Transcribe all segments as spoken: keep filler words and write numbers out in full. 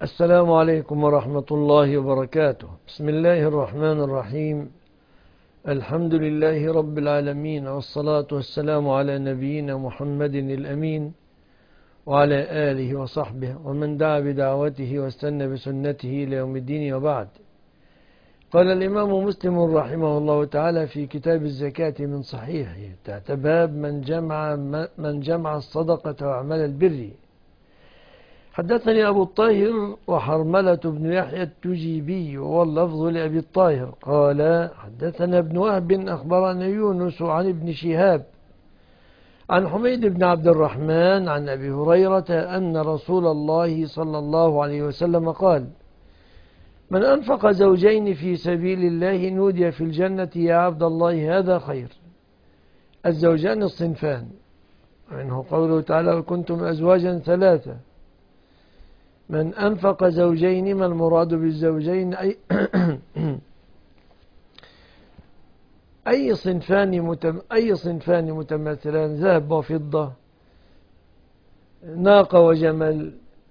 السلام عليكم ورحمة الله وبركاته. بسم الله الرحمن الرحيم. الحمد لله رب العالمين، والصلاة والسلام على نبينا محمد الأمين وعلى آله وصحبه ومن دعا بدعوته واستنى بسنته إلى يوم الدين، وبعد. قال الإمام مسلم رحمه الله تعالى في كتاب الزكاة من صحيحه تحت باب من جمع, من جمع الصدقة وأعمال البر: حدثني أبو الطاهر وحرملة بن يحيى التجيبي واللفظ لأبي الطاهر قال: حدثنا ابن وهب أخبرنا يونس عن ابن شهاب عن حميد بن عبد الرحمن عن أبي هريرة أن رسول الله صلى الله عليه وسلم قال: من أنفق زوجين في سبيل الله نودي في الجنة يا عبد الله هذا خير. الزوجان الصنفان، منه قوله تعالى: وكنتم أزواجا ثلاثة. من أنفق زوجين، ما المراد بالزوجين؟ أي, أي صنفان متم أي صنفان متماثلان، ذهب وفضة، ناقة وجمل،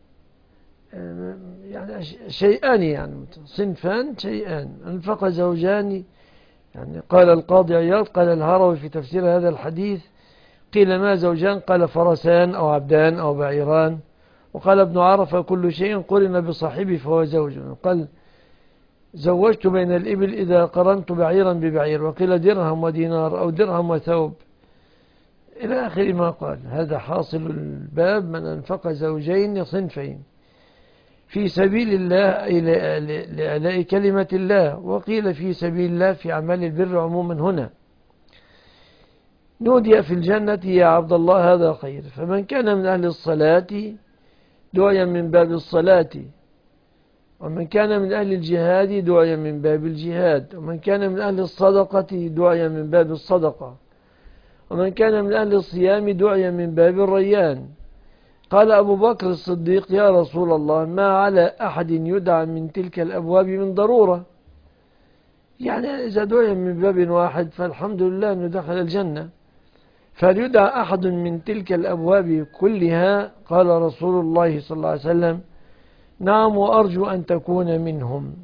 يعني شيئان، يعني صنفان شيئان. أنفق زوجان، يعني قال القاضي عياض قال الهروي في تفسير هذا الحديث: قيل ما زوجان؟ قال فرسان أو عبدان أو بعيران. وقال ابن عرفة: كل شيء قرن بصاحبه فهو زوج. قال: زوجت بين الإبل إذا قرنت بعيرا ببعير. وقيل درهم ودينار أو درهم وثوب، إلى آخر ما قال. هذا حاصل الباب: من أنفق زوجين صنفين في سبيل الله، أي لإعلاء كلمة الله. وقيل في سبيل الله في أعمال البر عموما. هنا نودي في الجنة يا عبد الله هذا خير. فمن كان من أهل الصلاة دعي من باب الصلاة، ومن كان من أهل الجهاد دعي من باب الجهاد، ومن كان من أهل الصدقة دعي من باب الصدقة، ومن كان من أهل الصيام دعي من باب الريان. قال أبو بكر الصديق: يا رسول الله، ما على أحد يدعى من تلك الأبواب من ضرورة؟ يعني إذا دعي من باب واحد فالحمد لله أنه دخل الجنة، فليدعى أحد من تلك الأبواب كلها؟ قال رسول الله صلى الله عليه وسلم: نعم، وأرجو أن تكون منهم.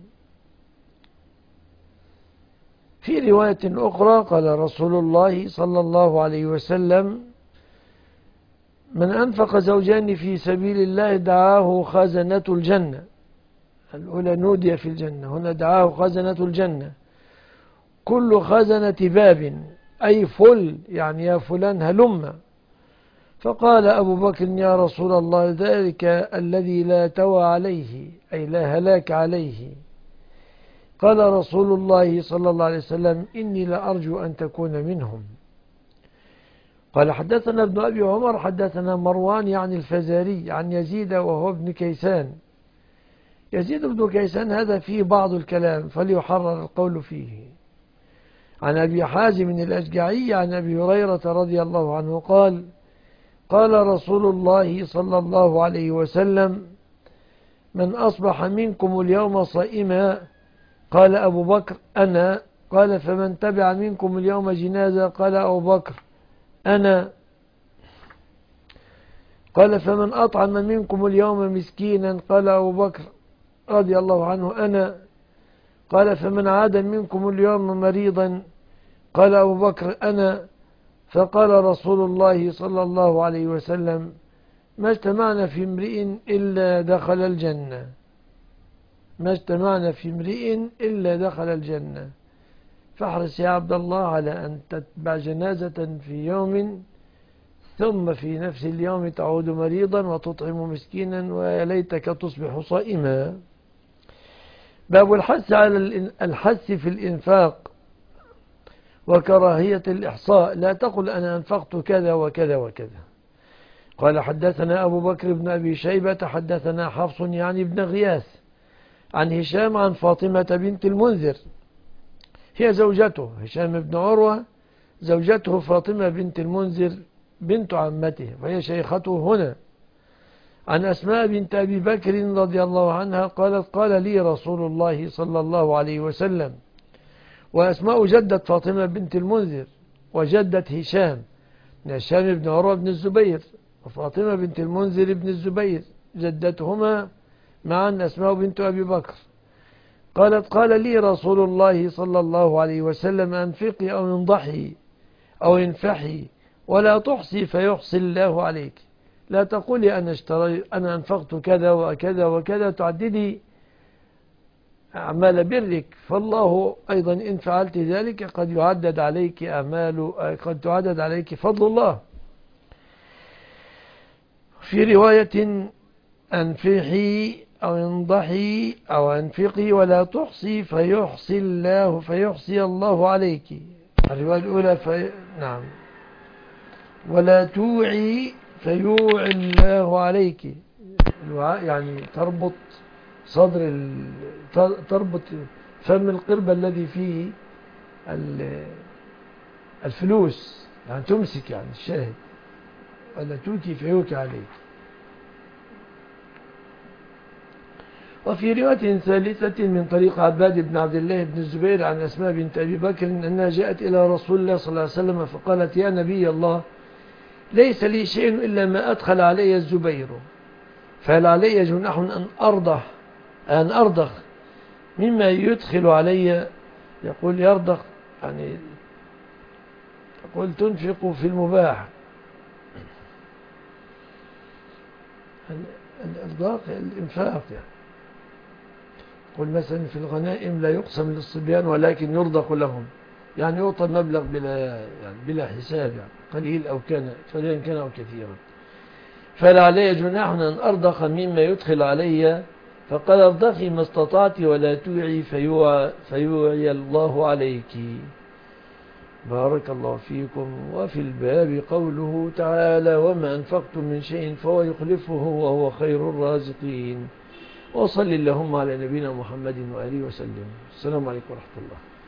في رواية أخرى قال رسول الله صلى الله عليه وسلم: من أنفق زوجان في سبيل الله دعاه خزنة الجنة. الأولى نودي في الجنة، هنا دعاه خزنة الجنة. كل خزنة باب، أي فل، يعني يا فلان هلم. فقال أبو بكر: يا رسول الله، ذلك الذي لا توى عليه، أي لا هلاك عليه. قال رسول الله صلى الله عليه وسلم: إني لأرجو أن تكون منهم. قال: حدثنا ابن أبي عمر حدثنا مروان يعني الفزاري عن يزيد وهو ابن كيسان. يزيد بن كيسان هذا فيه بعض الكلام فليحرر القول فيه. عن أبي حازم الأشجعي عن أبي هريرة رضي الله عنه قال: قال رسول الله صلى الله عليه وسلم: من أصبح منكم اليوم صائما؟ قال أبو بكر: أنا. قال: فمن تبع منكم اليوم جنازة؟ قال أبو بكر: أنا. قال: فمن أطعم منكم اليوم مسكينا؟ قال أبو بكر رضي الله عنه: أنا. قال: فمن عاد منكم اليوم مريضا؟ قال أبو بكر: أنا. فقال رسول الله صلى الله عليه وسلم: ما اجتمعنا في امرئ إلا دخل الجنة. ما اجتمعنا في امرئ إلا دخل الجنة. فاحرص يا عبد الله على أن تتبع جنازة في يوم، ثم في نفس اليوم تعود مريضا وتطعم مسكينا، ويا ليتك تصبح صائما. باب الحث على الحث في الإنفاق وكراهية الإحصاء. لا تقل أنا أنفقت كذا وكذا وكذا. قال: حدثنا أبو بكر بن أبي شيبة حدثنا حفص يعني بن غياث عن هشام عن فاطمة بنت المنذر، هي زوجته هشام بن عروة، زوجته فاطمة بنت المنذر بنت عمته، وهي شيخته هنا. عن أسماء بنت أبي بكر رضي الله عنها قالت: قال لي رسول الله صلى الله عليه وسلم. وأسماء جدة فاطمة بنت المنذر وجدة هشام، هشام بن عروة بن الزبير، وفاطمة بنت المنذر بن الزبير، جدتهما معا أسماء بنت أبي بكر. قالت قال لي رسول الله صلى الله عليه وسلم أنفقي أو انضحي أو انفحي ولا تحصي فيحصي الله عليك. لا تقولي أنا, اشتري أنا أنفقت كذا وكذا وكذا تعددي أعمال برك، فالله أيضا إن فعلت ذلك قد يعدد عليك أعمال، قد تعدد عليك فضل الله. في رواية أنفحي أو انضحي أو أنفقي ولا تحصي فيحصي الله فيحصي الله عليك. الرواية الأولى في... نعم ولا توعي فيوعي الله عليك. الوعاء يعني تربط صدر ال... تربط فم القربة الذي فيه الفلوس، يعني تمسك يعني الشاهد. ولا توكي فيوكي عليك. وفي رواية ثالثة من طريق عباد بن عبد الله بن الزبير عن أسماء بنت أبي بكر أنها جاءت إلى رسول الله صلى الله عليه وسلم فقالت يا نبي الله ليس لي شيء إلا ما أدخل علي الزبير، فهل علي جناح أن أرضخ أن أرضخ مما يدخل علي؟ يقول يرضخ يعني يقول تنفق في المباح. الإرضاق الإنفاق يعني. قل مثلا في الغنائم لا يقسم للصبيان ولكن يرضق لهم، يعني يعطى المبلغ بلا يعني بلا حساب، يعني قليل أو كان قليلا كان أو كثيرا. فلا علي جناح أن أرضخ مما يدخل علي، فقال ارضخي ما استطعت ولا توعي فيوعي, فيوعي الله عليك. بارك الله فيكم. وفي الباب قوله تعالى وما أنفقتم من شيء فهو يخلفه وهو خير الرازقين. وصل اللهم على نبينا محمد وآله وسلم. السلام عليكم ورحمة الله.